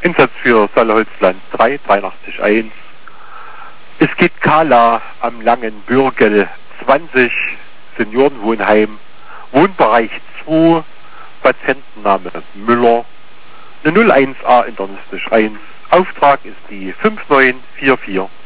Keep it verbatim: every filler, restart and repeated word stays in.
Einsatz für Sallerholzland drei, dreiundachtzig eins. Es geht Kala am Langen Bürgel zwanzig, Seniorenwohnheim, Wohnbereich zwei, Patientenname Müller, eine null eins A internistisch eins. Auftrag ist die fünf neun vier vier.